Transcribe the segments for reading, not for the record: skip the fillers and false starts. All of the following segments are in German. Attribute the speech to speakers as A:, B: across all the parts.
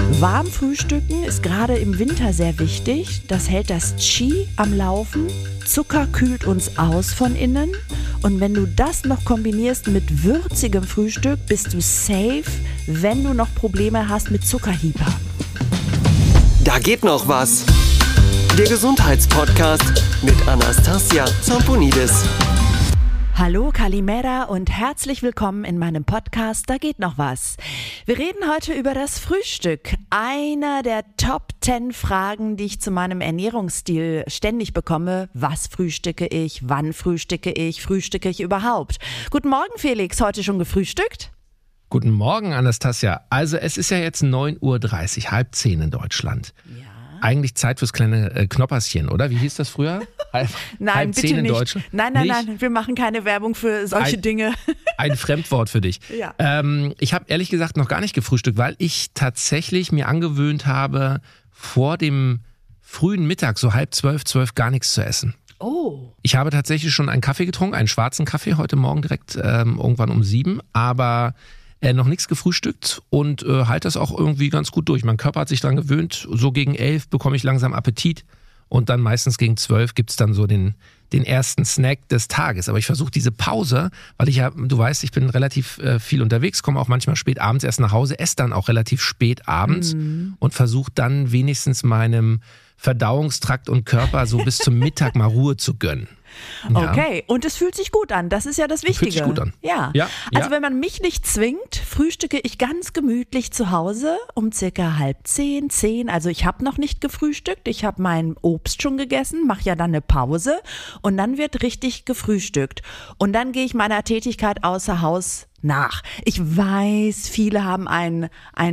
A: Warm frühstücken ist gerade im Winter sehr wichtig. Das hält das Qi am Laufen. Zucker kühlt uns aus von innen. Und wenn du das noch kombinierst mit würzigem Frühstück, bist du safe, wenn du noch Probleme hast mit Zuckerhyper.
B: Da geht noch was. Der Gesundheitspodcast mit Anastasia Zamponidis.
A: Hallo Kalimera und herzlich willkommen in meinem Podcast Da geht noch was. Wir reden heute über das Frühstück. Einer der Top 10 Fragen, die ich zu meinem Ernährungsstil ständig bekomme. Was frühstücke ich? Wann frühstücke ich überhaupt? Guten Morgen Felix, heute schon gefrühstückt?
C: Guten Morgen Anastasia. Also es ist ja jetzt 9:30 Uhr, 9:30 in Deutschland. Ja. Eigentlich Zeit fürs kleine Knopperschen, oder? Wie hieß das früher?
A: Nein, bitte nicht.
C: In Deutschland?
A: Nein, wir machen keine Werbung für solche Dinge.
C: Ein Fremdwort für dich.
A: Ja.
C: Ich habe ehrlich gesagt noch gar nicht gefrühstückt, weil ich tatsächlich mir angewöhnt habe, vor dem frühen Mittag, so 11:30, 12 gar nichts zu essen.
A: Oh.
C: Ich habe tatsächlich schon einen Kaffee getrunken, einen schwarzen Kaffee, heute Morgen direkt irgendwann um 7, aber noch nichts gefrühstückt und halte das auch irgendwie ganz gut durch. Mein Körper hat sich daran gewöhnt, so gegen 11 bekomme ich langsam Appetit und dann meistens gegen 12 gibt es dann so den ersten Snack des Tages. Aber ich versuche diese Pause, weil ich ja, du weißt, ich bin relativ viel unterwegs, komme auch manchmal spät abends erst nach Hause, esse dann auch relativ spät abends und versuche dann wenigstens meinem Verdauungstrakt und Körper so bis zum Mittag mal Ruhe zu gönnen. Ja.
A: Okay, und es fühlt sich gut an, das ist ja das Wichtige.
C: Fühlt sich gut an.
A: Ja. Also wenn man mich nicht zwingt, frühstücke ich ganz gemütlich zu Hause um circa 9:30, 10. Also ich habe noch nicht gefrühstückt, ich habe mein Obst schon gegessen, mache ja dann eine Pause und dann wird richtig gefrühstückt. Und dann gehe ich meiner Tätigkeit außer Haus nach. Ich weiß, viele haben einen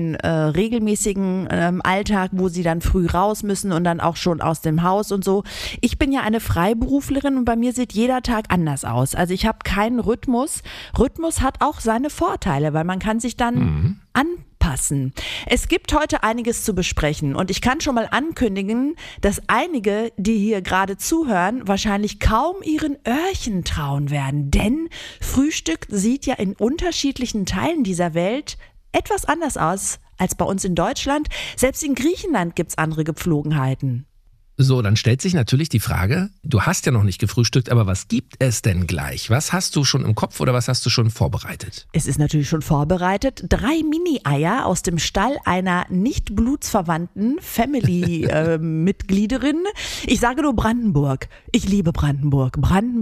A: regelmäßigen Alltag, wo sie dann früh raus müssen und dann auch schon aus dem Haus und so. Ich bin ja eine Freiberuflerin und bei mir sieht jeder Tag anders aus. Also ich habe keinen Rhythmus. Rhythmus hat auch seine Vorteile, weil man kann sich dann anpassen. Es gibt heute einiges zu besprechen und ich kann schon mal ankündigen, dass einige, die hier gerade zuhören, wahrscheinlich kaum ihren Öhrchen trauen werden, denn Frühstück sieht ja in unterschiedlichen Teilen dieser Welt etwas anders aus als bei uns in Deutschland. Selbst in Griechenland gibt es andere Gepflogenheiten.
C: So, dann stellt sich natürlich die Frage, du hast ja noch nicht gefrühstückt, aber was gibt es denn gleich? Was hast du schon im Kopf oder was hast du schon vorbereitet?
A: Es ist natürlich schon vorbereitet. 3 Mini-Eier aus dem Stall einer nicht blutsverwandten Family-Mitgliederin. Ich sage nur Brandenburg. Ich liebe Brandenburg.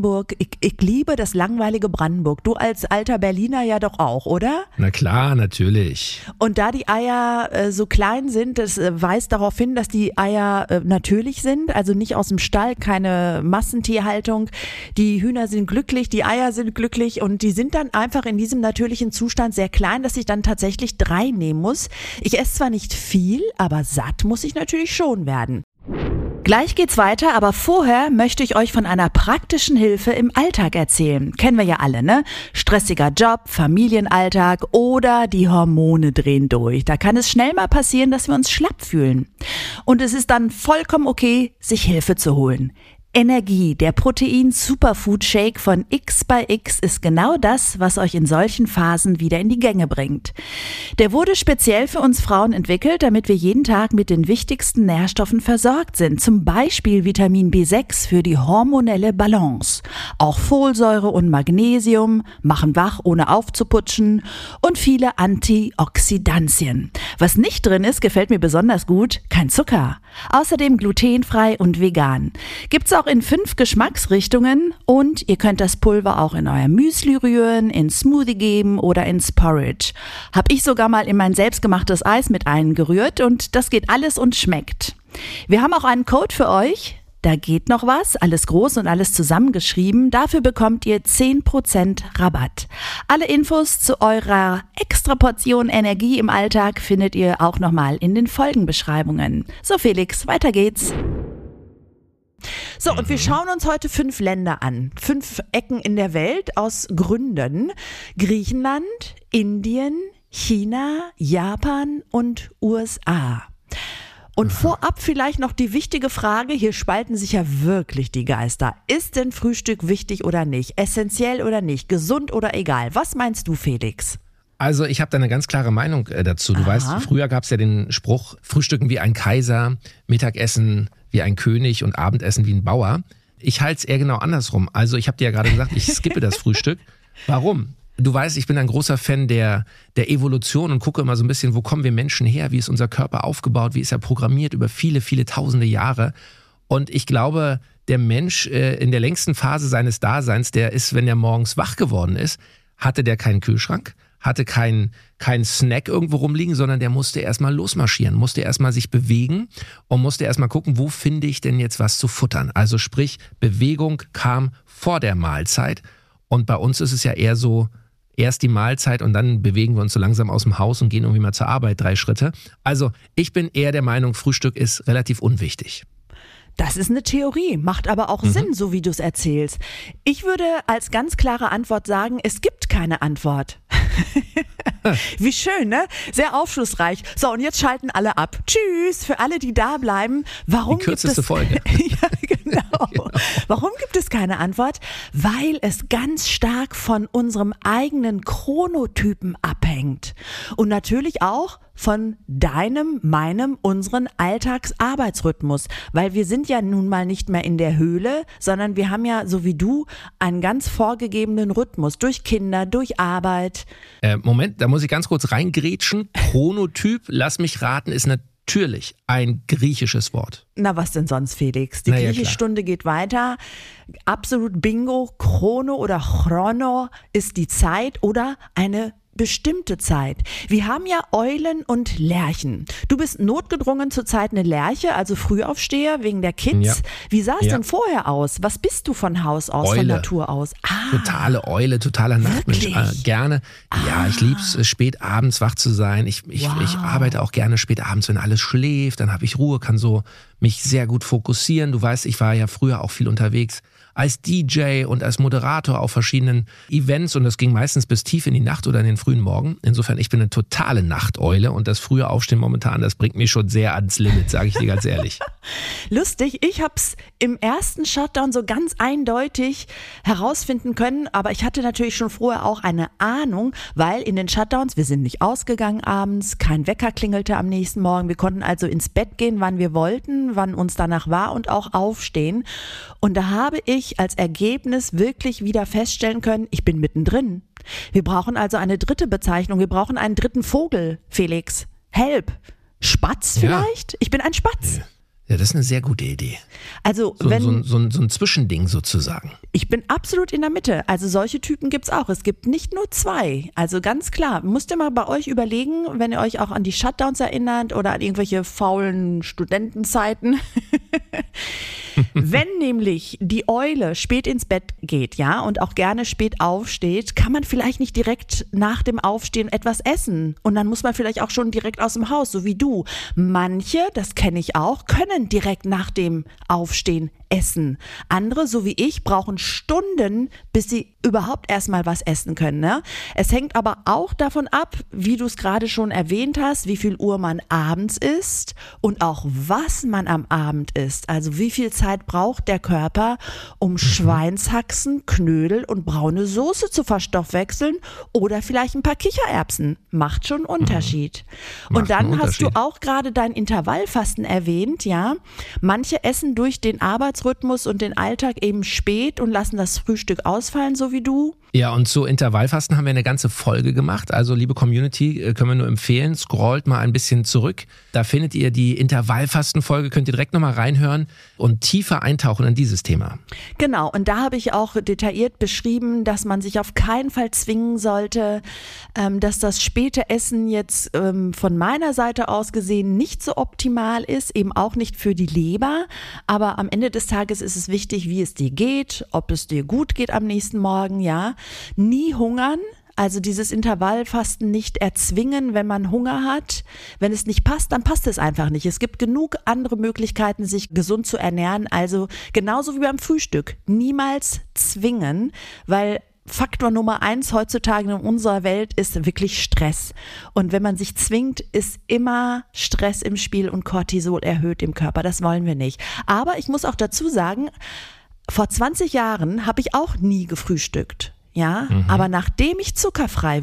A: Ich liebe das langweilige Brandenburg. Du als alter Berliner ja doch auch, oder?
C: Na klar, natürlich.
A: Und da die Eier so klein sind, das weist darauf hin, dass die Eier natürlich sind, also nicht aus dem Stall, keine Massentierhaltung. Die Hühner sind glücklich, die Eier sind glücklich und die sind dann einfach in diesem natürlichen Zustand sehr klein, dass ich dann tatsächlich 3 nehmen muss. Ich esse zwar nicht viel, aber satt muss ich natürlich schon werden. Gleich geht's weiter, aber vorher möchte ich euch von einer praktischen Hilfe im Alltag erzählen. Kennen wir ja alle, ne? Stressiger Job, Familienalltag oder die Hormone drehen durch. Da kann es schnell mal passieren, dass wir uns schlapp fühlen. Und es ist dann vollkommen okay, sich Hilfe zu holen. Energie, der Protein-Superfood-Shake von X ist genau das, was euch in solchen Phasen wieder in die Gänge bringt. Der wurde speziell für uns Frauen entwickelt, damit wir jeden Tag mit den wichtigsten Nährstoffen versorgt sind. Zum Beispiel Vitamin B6 für die hormonelle Balance. Auch Folsäure und Magnesium machen wach, ohne aufzuputschen. Und viele Antioxidantien. Was nicht drin ist, gefällt mir besonders gut, kein Zucker. Außerdem glutenfrei und vegan. Gibt's auch in 5 Geschmacksrichtungen und ihr könnt das Pulver auch in euer Müsli rühren, in Smoothie geben oder ins Porridge. Hab ich sogar mal in mein selbstgemachtes Eis mit eingerührt und das geht alles und schmeckt. Wir haben auch einen Code für euch. Da geht noch was, alles groß und alles zusammengeschrieben. Dafür bekommt ihr 10% Rabatt. Alle Infos zu eurer Extraportion Energie im Alltag findet ihr auch nochmal in den Folgenbeschreibungen. So Felix, weiter geht's. So, und wir schauen uns heute 5 Länder an. 5 Ecken in der Welt aus Gründen. Griechenland, Indien, China, Japan und USA. Und vorab vielleicht noch die wichtige Frage, hier spalten sich ja wirklich die Geister. Ist denn Frühstück wichtig oder nicht? Essentiell oder nicht? Gesund oder egal? Was meinst du, Felix?
C: Also ich habe da eine ganz klare Meinung dazu. Du weißt, früher gab es ja den Spruch, Frühstücken wie ein Kaiser, Mittagessen wie ein König und Abendessen wie ein Bauer. Ich halte es eher genau andersrum. Also ich habe dir ja gerade gesagt, ich skippe das Frühstück. Warum? Du weißt, ich bin ein großer Fan der Evolution und gucke immer so ein bisschen, wo kommen wir Menschen her, wie ist unser Körper aufgebaut, wie ist er programmiert über viele, viele tausende Jahre. Und ich glaube, der Mensch in der längsten Phase seines Daseins, der ist, wenn er morgens wach geworden ist, hatte der keinen Kühlschrank, hatte keinen Snack irgendwo rumliegen, sondern der musste erstmal losmarschieren, musste erstmal sich bewegen und musste erstmal gucken, wo finde ich denn jetzt was zu futtern. Also sprich, Bewegung kam vor der Mahlzeit und bei uns ist es ja eher so, erst die Mahlzeit und dann bewegen wir uns so langsam aus dem Haus und gehen irgendwie mal zur Arbeit 3 Schritte. Also ich bin eher der Meinung, Frühstück ist relativ unwichtig.
A: Das ist eine Theorie, macht aber auch Sinn, so wie du es erzählst. Ich würde als ganz klare Antwort sagen, es gibt keine Antwort. Wie schön, ne? Sehr aufschlussreich. So, und jetzt schalten alle ab. Tschüss für alle, die da bleiben. Warum
C: die kürzeste Folge.
A: Ja, genau. Warum gibt es keine Antwort? Weil es ganz stark von unserem eigenen Chronotypen abhängt. Und natürlich auch von deinem, meinem, unseren Alltagsarbeitsrhythmus. Weil wir sind ja nun mal nicht mehr in der Höhle, sondern wir haben ja, so wie du, einen ganz vorgegebenen Rhythmus. Durch Kinder, durch Arbeit.
C: Moment, da muss ich ganz kurz reingrätschen. Chronotyp, lass mich raten, ist natürlich ein griechisches Wort.
A: Na, was denn sonst, Felix? Die griechische Stunde geht weiter. Absolut Bingo. Chrono oder Chrono ist die Zeit oder eine bestimmte Zeit. Wir haben ja Eulen und Lerchen. Du bist notgedrungen zurzeit eine Lerche, also Frühaufsteher wegen der Kids. Ja. Wie sah es denn vorher aus? Was bist du von Haus aus, Eule. Von Natur aus?
C: Totale Eule, totaler Nachtmensch. Gerne. Ja, ich liebe es, spät abends wach zu sein. Ich arbeite auch gerne spät abends, wenn alles schläft. Dann habe ich Ruhe, kann so mich sehr gut fokussieren. Du weißt, ich war ja früher auch viel unterwegs als DJ und als Moderator auf verschiedenen Events und das ging meistens bis tief in die Nacht oder in den frühen Morgen. Insofern, ich bin eine totale Nachteule und das frühe Aufstehen momentan, das bringt mich schon sehr ans Limit, sage ich dir ganz ehrlich.
A: Lustig, ich habe es im ersten Shutdown so ganz eindeutig herausfinden können, aber ich hatte natürlich schon vorher auch eine Ahnung, weil in den Shutdowns, wir sind nicht ausgegangen abends, kein Wecker klingelte am nächsten Morgen, wir konnten also ins Bett gehen, wann wir wollten, wann uns danach war und auch aufstehen. Und da habe ich als Ergebnis wirklich wieder feststellen können, ich bin mittendrin. Wir brauchen also eine dritte Bezeichnung, wir brauchen einen dritten Vogel, Felix. Help. Spatz vielleicht? Ja. Ich bin ein Spatz.
C: Ja, das ist eine sehr gute Idee.
A: Also
C: so ein Zwischending sozusagen.
A: Ich bin absolut in der Mitte. Also solche Typen gibt's auch. Es gibt nicht nur 2. Also ganz klar, müsst ihr mal bei euch überlegen, wenn ihr euch auch an die Shutdowns erinnert oder an irgendwelche faulen Studentenzeiten. Wenn nämlich die Eule spät ins Bett geht, ja, und auch gerne spät aufsteht, kann man vielleicht nicht direkt nach dem Aufstehen etwas essen. Und dann muss man vielleicht auch schon direkt aus dem Haus, so wie du. Manche, das kenne ich auch, können direkt nach dem Aufstehen essen. Andere, so wie ich, brauchen Stunden, bis sie überhaupt erstmal was essen können. Ne? Es hängt aber auch davon ab, wie du es gerade schon erwähnt hast, wie viel Uhr man abends isst und auch was man am Abend isst. Also wie viel Zeit braucht der Körper, um Schweinshaxen, Knödel und braune Soße zu verstoffwechseln oder vielleicht ein paar Kichererbsen. Macht schon einen Unterschied. Und dann hast du auch gerade dein Intervallfasten erwähnt, ja. Manche essen durch den Arbeitsrhythmus und den Alltag eben spät und lassen das Frühstück ausfallen, so wie du.
C: Ja, und zu Intervallfasten haben wir eine ganze Folge gemacht. Also liebe Community, können wir nur empfehlen, scrollt mal ein bisschen zurück. Da findet ihr die Intervallfasten-Folge, könnt ihr direkt nochmal reinhören und tiefer eintauchen in dieses Thema.
A: Genau, und da habe ich auch detailliert beschrieben, dass man sich auf keinen Fall zwingen sollte, dass das späte Essen jetzt von meiner Seite aus gesehen nicht so optimal ist, eben auch nicht für die Leber. Aber am Ende des Tages ist es wichtig, wie es dir geht, ob es dir gut geht am nächsten Morgen, ja. Nie hungern, also dieses Intervallfasten nicht erzwingen, wenn man Hunger hat. Wenn es nicht passt, dann passt es einfach nicht. Es gibt genug andere Möglichkeiten, sich gesund zu ernähren. Also genauso wie beim Frühstück. Niemals zwingen, weil Faktor Nummer 1 heutzutage in unserer Welt ist wirklich Stress. Und wenn man sich zwingt, ist immer Stress im Spiel und Cortisol erhöht im Körper. Das wollen wir nicht. Aber ich muss auch dazu sagen, vor 20 Jahren habe ich auch nie gefrühstückt. ja, aber nachdem ich zuckerfrei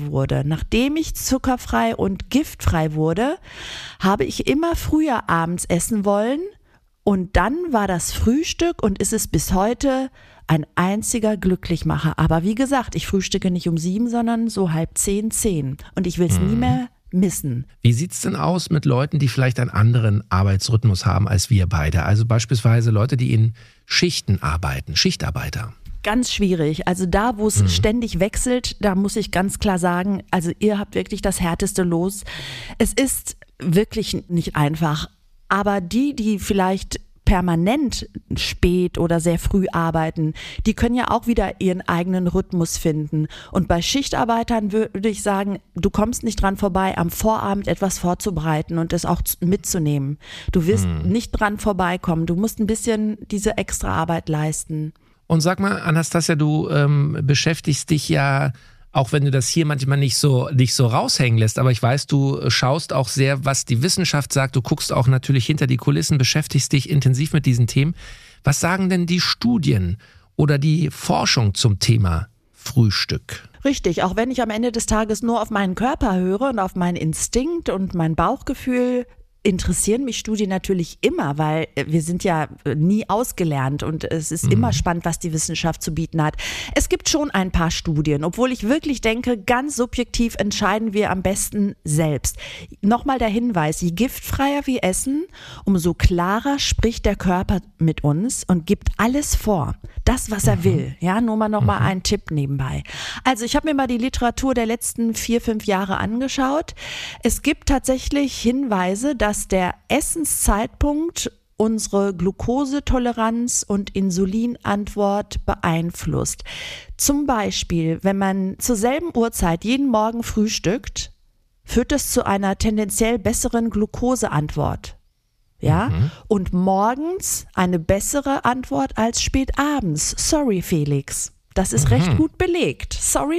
A: und giftfrei wurde, habe ich immer früher abends essen wollen und dann war das Frühstück und ist es bis heute ein einziger Glücklichmacher. Aber wie gesagt, ich frühstücke nicht um 7, sondern so 9:30, 10 und ich will es nie mehr missen.
C: Wie sieht's denn aus mit Leuten, die vielleicht einen anderen Arbeitsrhythmus haben als wir beide? Also beispielsweise Leute, die in Schichten arbeiten, Schichtarbeiter.
A: Ganz schwierig. Also da, wo es ständig wechselt, da muss ich ganz klar sagen, also ihr habt wirklich das härteste Los. Es ist wirklich nicht einfach. Aber die vielleicht permanent spät oder sehr früh arbeiten, die können ja auch wieder ihren eigenen Rhythmus finden. Und bei Schichtarbeitern würde ich sagen, du kommst nicht dran vorbei, am Vorabend etwas vorzubereiten und es auch mitzunehmen. Du wirst nicht dran vorbeikommen. Du musst ein bisschen diese extra Arbeit leisten.
C: Und sag mal, Anastasia, du beschäftigst dich ja, auch wenn du das hier manchmal nicht so raushängen lässt, aber ich weiß, du schaust auch sehr, was die Wissenschaft sagt. Du guckst auch natürlich hinter die Kulissen, beschäftigst dich intensiv mit diesen Themen. Was sagen denn die Studien oder die Forschung zum Thema Frühstück?
A: Richtig, auch wenn ich am Ende des Tages nur auf meinen Körper höre und auf meinen Instinkt und mein Bauchgefühl, interessieren mich Studien natürlich immer, weil wir sind ja nie ausgelernt und es ist immer spannend, was die Wissenschaft zu bieten hat. Es gibt schon ein paar Studien, obwohl ich wirklich denke, ganz subjektiv entscheiden wir am besten selbst. Nochmal der Hinweis, je giftfreier wir essen, umso klarer spricht der Körper mit uns und gibt alles vor. Das, was er will. Ja, nur mal noch mal ein Tipp nebenbei. Also ich habe mir mal die Literatur der letzten 4-5 Jahre angeschaut. Es gibt tatsächlich Hinweise, dass der Essenszeitpunkt unsere Glukosetoleranz und Insulinantwort beeinflusst. Zum Beispiel, wenn man zur selben Uhrzeit jeden Morgen frühstückt, führt es zu einer tendenziell besseren Glukoseantwort. Ja, und morgens eine bessere Antwort als spät abends. Sorry, Felix. Das ist recht gut belegt. Sorry.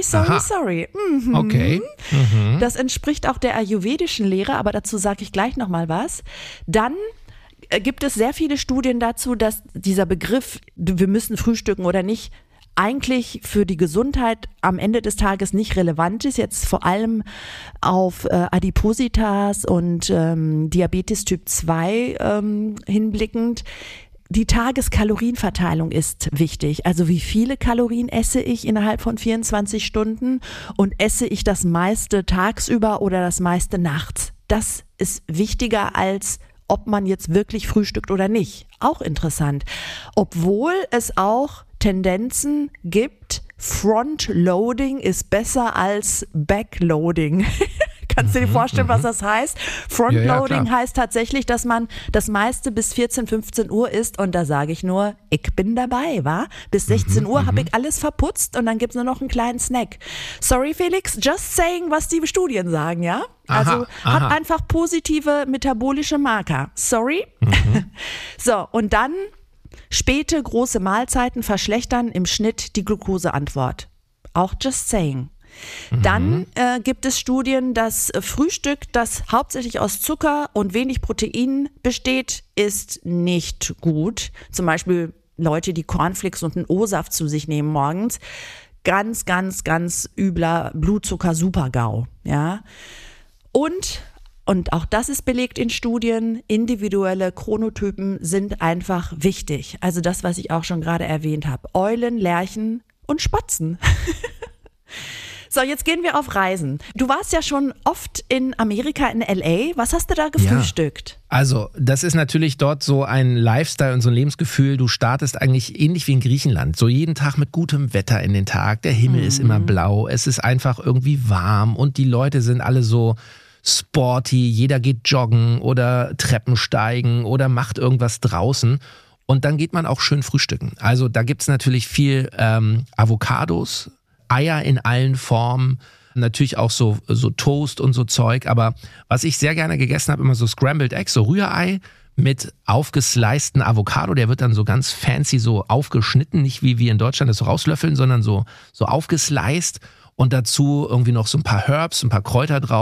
C: Okay.
A: Das entspricht auch der ayurvedischen Lehre, aber dazu sage ich gleich nochmal was. Dann gibt es sehr viele Studien dazu, dass dieser Begriff, wir müssen frühstücken oder nicht, eigentlich für die Gesundheit am Ende des Tages nicht relevant ist, jetzt vor allem auf Adipositas und Diabetes Typ 2 hinblickend. Die Tageskalorienverteilung ist wichtig. Also wie viele Kalorien esse ich innerhalb von 24 Stunden und esse ich das meiste tagsüber oder das meiste nachts? Das ist wichtiger als ob man jetzt wirklich frühstückt oder nicht. Auch interessant. Obwohl es auch Tendenzen gibt, Frontloading ist besser als Backloading. Kannst du dir vorstellen, was das heißt? Frontloading heißt tatsächlich, dass man das meiste bis 14, 15 Uhr isst und da sage ich nur, ich bin dabei, wa? Bis 16 Uhr habe ich alles verputzt und dann gibt's nur noch einen kleinen Snack. Sorry, Felix, just saying, was die Studien sagen, ja? Also hat einfach positive metabolische Marker. Sorry. So, und dann späte große Mahlzeiten verschlechtern im Schnitt die Glukoseantwort. Auch just saying. Dann gibt es Studien, dass Frühstück, das hauptsächlich aus Zucker und wenig Protein besteht, ist nicht gut. Zum Beispiel Leute, die Cornflakes und einen O-Saft zu sich nehmen morgens. Ganz, ganz, ganz übler Blutzucker-Super-GAU. Ja? Und auch das ist belegt in Studien, individuelle Chronotypen sind einfach wichtig. Also das, was ich auch schon gerade erwähnt habe. Eulen, Lerchen und Spatzen. So, jetzt gehen wir auf Reisen. Du warst ja schon oft in Amerika, in L.A. Was hast du da gefrühstückt?
C: Ja. Also, das ist natürlich dort so ein Lifestyle und so ein Lebensgefühl. Du startest eigentlich ähnlich wie in Griechenland. So jeden Tag mit gutem Wetter in den Tag. Der Himmel ist immer blau. Es ist einfach irgendwie warm und die Leute sind alle so sporty. Jeder geht joggen oder Treppen steigen oder macht irgendwas draußen. Und dann geht man auch schön frühstücken. Also, da gibt's natürlich viel Avocados, Eier in allen Formen, natürlich auch so Toast und so Zeug, aber was ich sehr gerne gegessen habe, immer so Scrambled Eggs, so Rührei mit aufgesliceden Avocado, der wird dann so ganz fancy so aufgeschnitten, nicht wie wir in Deutschland das so rauslöffeln, sondern so aufgesliced und dazu irgendwie noch so ein paar Herbs, ein paar Kräuter drauf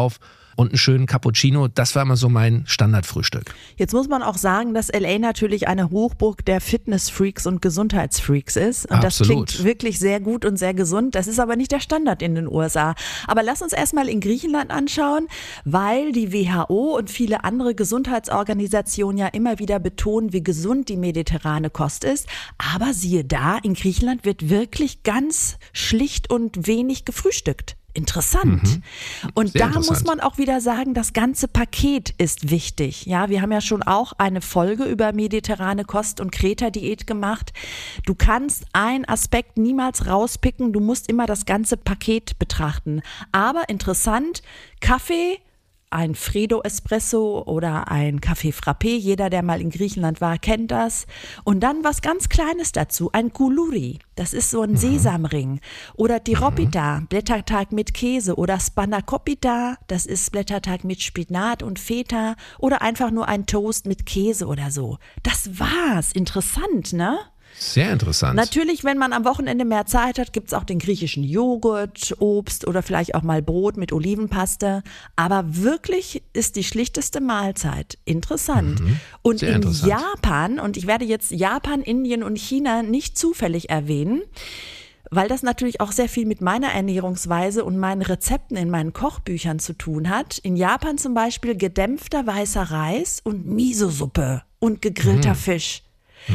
C: und einen schönen Cappuccino. Das war immer so mein Standardfrühstück.
A: Jetzt muss man auch sagen, dass LA natürlich eine Hochburg der Fitnessfreaks und Gesundheitsfreaks ist. Und das klingt wirklich sehr gut und sehr gesund. Das ist aber nicht der Standard in den USA. Aber lass uns erstmal in Griechenland anschauen, weil die WHO und viele andere Gesundheitsorganisationen ja immer wieder betonen, wie gesund die mediterrane Kost ist. Aber siehe da, in Griechenland wird wirklich ganz schlicht und wenig gefrühstückt. Interessant. Und da muss man auch wieder sagen, das ganze Paket ist wichtig. Ja, wir haben ja schon auch eine Folge über mediterrane Kost und Kreta-Diät gemacht. Du kannst einen Aspekt niemals rauspicken, du musst immer das ganze Paket betrachten. Aber interessant, Kaffee, ein Freddo Espresso oder ein Café Frappé, jeder, der mal in Griechenland war, kennt das. Und dann was ganz Kleines dazu, ein Koulouri, das ist so ein Sesamring. Oder Tiropita, Blätterteig mit Käse. Oder Spanakopita, das ist Blätterteig mit Spinat und Feta. Oder einfach nur ein Toast mit Käse oder so. Das war's, interessant, ne?
C: Sehr interessant.
A: Natürlich, wenn man am Wochenende mehr Zeit hat, gibt's auch den griechischen Joghurt, Obst oder vielleicht auch mal Brot mit Olivenpaste. Aber wirklich ist die schlichteste Mahlzeit interessant. Und in Japan, und ich werde jetzt Japan, Indien und China nicht zufällig erwähnen, weil das natürlich auch sehr viel mit meiner Ernährungsweise und meinen Rezepten in meinen Kochbüchern zu tun hat. In Japan zum Beispiel gedämpfter weißer Reis und Miso-Suppe und gegrillter Fisch.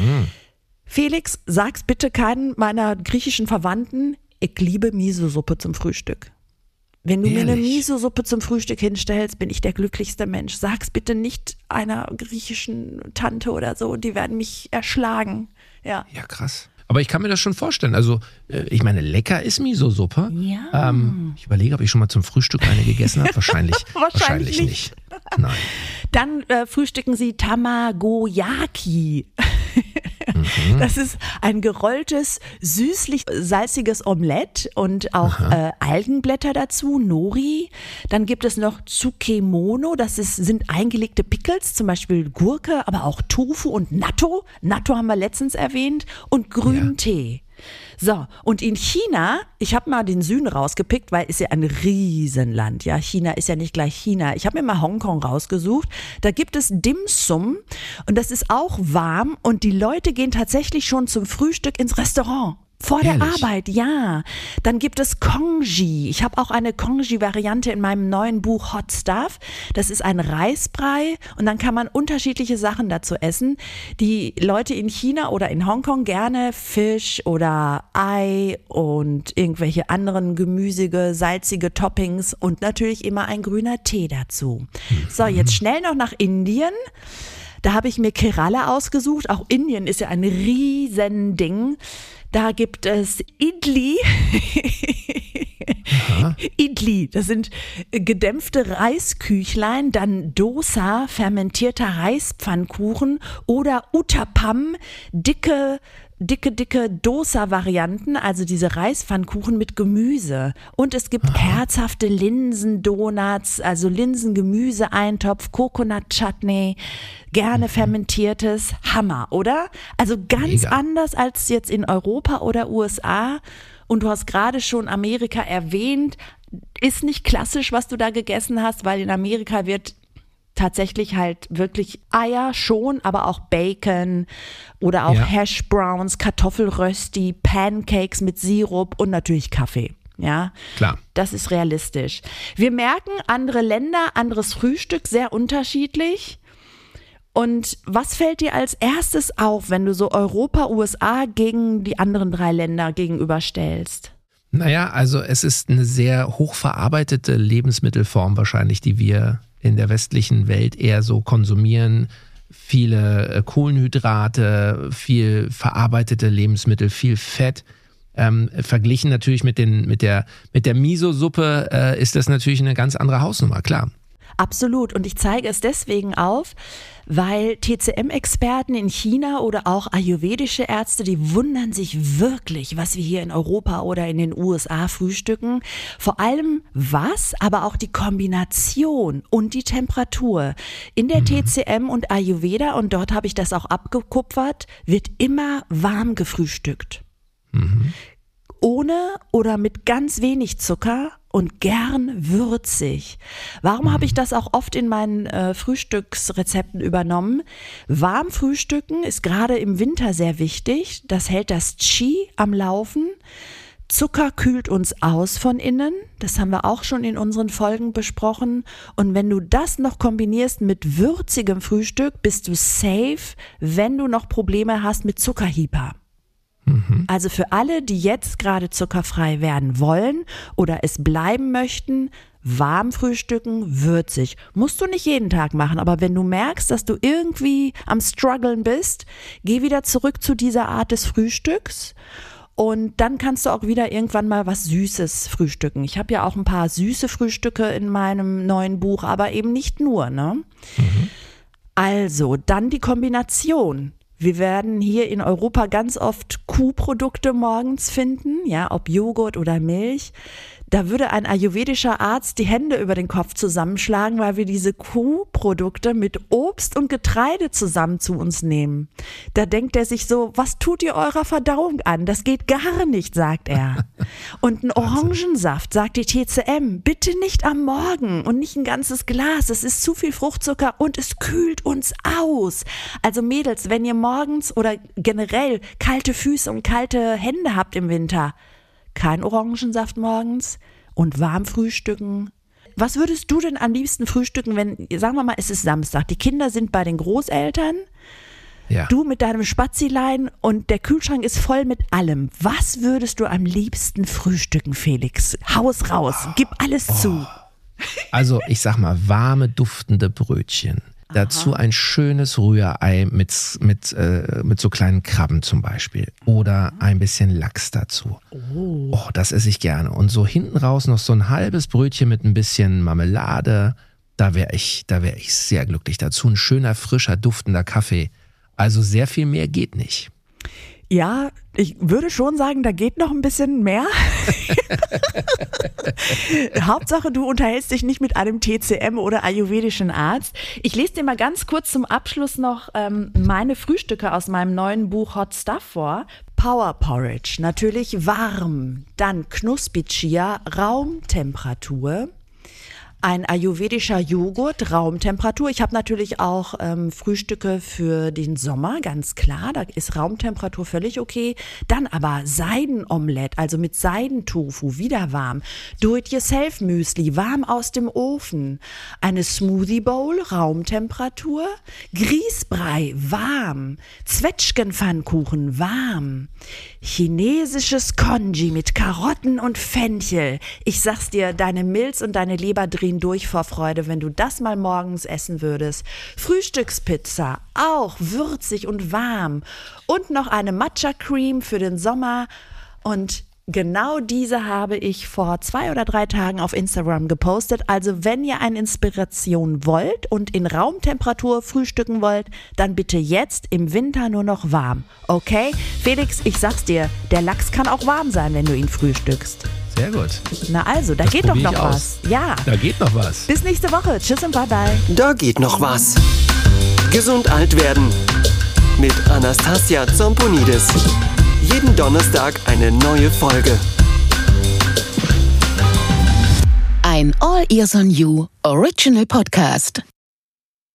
A: Felix, sag's bitte keinen meiner griechischen Verwandten, ich liebe Miso-Suppe zum Frühstück. Wenn du mir eine Miso-Suppe zum Frühstück hinstellst, bin ich der glücklichste Mensch. Sag's bitte nicht einer griechischen Tante oder so, die werden mich erschlagen. Ja,
C: krass. Aber ich kann mir das schon vorstellen. Also, ich meine, lecker ist Miso-Suppe.
A: Ja.
C: Ich überlege, ob ich schon mal zum Frühstück eine gegessen habe. Wahrscheinlich nicht. Nein.
A: Dann frühstücken sie Tamagoyaki. Das ist ein gerolltes, süßlich-salziges Omelett und auch Algenblätter dazu, Nori. Dann gibt es noch Tsukemono, sind eingelegte Pickles, zum Beispiel Gurke, aber auch Tofu und Natto. Natto haben wir letztens erwähnt und grünen Tee. So, und in China, ich habe mal den Süden rausgepickt, weil ist ja ein Riesenland. Ja, China ist ja nicht gleich China. Ich habe mir mal Hongkong rausgesucht. Da gibt es Dim Sum und das ist auch warm und die Leute gehen tatsächlich schon zum Frühstück ins Restaurant. Vor der Arbeit, ja. Dann gibt es Congee. Ich habe auch eine Congee-Variante in meinem neuen Buch Hot Stuff. Das ist ein Reisbrei und dann kann man unterschiedliche Sachen dazu essen. Die Leute in China oder in Hongkong gerne Fisch oder Ei und irgendwelche anderen gemüsige, salzige Toppings und natürlich immer ein grüner Tee dazu. So, jetzt schnell noch nach Indien. Da habe ich mir Kerala ausgesucht. Auch Indien ist ja ein Riesending. Da gibt es Idli. Idli, das sind gedämpfte Reisküchlein, dann Dosa, fermentierter Reispfannkuchen oder Uttapam, dicke Dosa-Varianten, also diese Reispfannkuchen mit Gemüse. Und es gibt herzhafte Linsendonuts, also Linsengemüse-Eintopf, Coconut-Chutney, gerne fermentiertes. Hammer, oder? Also ganz anders als jetzt in Europa oder USA. Und du hast gerade schon Amerika erwähnt. Ist nicht klassisch, was du da gegessen hast, weil in Amerika wird tatsächlich halt wirklich Eier schon, aber auch Bacon oder auch Hash Browns, Kartoffelrösti, Pancakes mit Sirup und natürlich Kaffee. Ja,
C: klar.
A: Das ist realistisch. Wir merken, andere Länder, anderes Frühstück, sehr unterschiedlich. Und was fällt dir als erstes auf, wenn du so Europa, USA gegen die anderen 3 Länder gegenüberstellst?
C: Naja, also es ist eine sehr hochverarbeitete Lebensmittelform wahrscheinlich, die wir in der westlichen Welt eher so konsumieren. Viele Kohlenhydrate, viel verarbeitete Lebensmittel, viel Fett. Verglichen natürlich mit der Miso-Suppe ist das natürlich eine ganz andere Hausnummer, klar.
A: Absolut. Und ich zeige es deswegen auf, weil TCM-Experten in China oder auch ayurvedische Ärzte, die wundern sich wirklich, was wir hier in Europa oder in den USA frühstücken. Vor allem was, aber auch die Kombination und die Temperatur. In der TCM und Ayurveda, und dort habe ich das auch abgekupfert, wird immer warm gefrühstückt. Ohne oder mit ganz wenig Zucker und gern würzig. Warum habe ich das auch oft in meinen Frühstücksrezepten übernommen? Warm frühstücken ist gerade im Winter sehr wichtig. Das hält das Qi am Laufen. Zucker kühlt uns aus von innen, das haben wir auch schon in unseren Folgen besprochen. Und wenn du das noch kombinierst mit würzigem Frühstück, bist du safe, wenn du noch Probleme hast mit Zuckerhyper. Also für alle, die jetzt gerade zuckerfrei werden wollen oder es bleiben möchten, warm frühstücken, würzig. Musst du nicht jeden Tag machen, aber wenn du merkst, dass du irgendwie am Struggeln bist, geh wieder zurück zu dieser Art des Frühstücks. Und dann kannst du auch wieder irgendwann mal was Süßes frühstücken. Ich habe ja auch ein paar süße Frühstücke in meinem neuen Buch, aber eben nicht nur, ne? Also, dann die Kombination. Wir werden hier in Europa ganz oft Kuhprodukte morgens finden, ja, ob Joghurt oder Milch. Da würde ein ayurvedischer Arzt die Hände über den Kopf zusammenschlagen, weil wir diese Kuhprodukte mit Obst und Getreide zusammen zu uns nehmen. Da denkt er sich so, was tut ihr eurer Verdauung an? Das geht gar nicht, sagt er. Und ein Orangensaft, sagt die TCM, bitte nicht am Morgen und nicht ein ganzes Glas. Es ist zu viel Fruchtzucker und es kühlt uns aus. Also Mädels, wenn ihr morgens oder generell kalte Füße und kalte Hände habt im Winter, kein Orangensaft morgens und warm frühstücken. Was würdest du denn am liebsten frühstücken, wenn, sagen wir mal, es ist Samstag, die Kinder sind bei den Großeltern, du mit deinem Spazilein und der Kühlschrank ist voll mit allem. Was würdest du am liebsten frühstücken, Felix? Hau's raus, gib alles zu.
C: Also ich sag mal, warme, duftende Brötchen. Dazu ein schönes Rührei mit so kleinen Krabben zum Beispiel. Oder ein bisschen Lachs dazu. Oh, das esse ich gerne. Und so hinten raus noch so ein halbes Brötchen mit ein bisschen Marmelade. Da wäre ich sehr glücklich. Dazu ein schöner, frischer, duftender Kaffee. Also sehr viel mehr geht nicht.
A: Ja, ich würde schon sagen, da geht noch ein bisschen mehr. Hauptsache, du unterhältst dich nicht mit einem TCM oder ayurvedischen Arzt. Ich lese dir mal ganz kurz zum Abschluss noch meine Frühstücke aus meinem neuen Buch Hot Stuff vor. Power Porridge, natürlich warm. Dann Knuspri Chia, Raumtemperatur. Ein ayurvedischer Joghurt, Raumtemperatur. Ich habe natürlich auch Frühstücke für den Sommer, ganz klar. Da ist Raumtemperatur völlig okay. Dann aber Seidenomelett, also mit Seidentofu, wieder warm. Do-it-yourself-Müsli, warm aus dem Ofen. Eine Smoothie Bowl, Raumtemperatur. Grießbrei, warm. Zwetschgenpfannkuchen, warm. Chinesisches Congee mit Karotten und Fenchel. Ich sag's dir, deine Milz und deine Leber drehen durch vor Freude, wenn du das mal morgens essen würdest. Frühstückspizza, auch würzig und warm. Und noch eine Matcha Cream für den Sommer. Und genau diese habe ich vor 2 oder 3 Tagen auf Instagram gepostet. Also wenn ihr eine Inspiration wollt und in Raumtemperatur frühstücken wollt, dann bitte jetzt im Winter nur noch warm. Okay? Felix, ich sag's dir, der Lachs kann auch warm sein, wenn du ihn frühstückst.
C: Sehr gut.
A: Na also, da geht doch noch was. Ja.
C: Da geht noch was.
A: Bis nächste Woche. Tschüss und bye-bye.
B: Da geht noch was. Gesund alt werden. Mit Anastasia Zamponidis. Jeden Donnerstag eine neue Folge.
D: Ein All Ears on You Original Podcast.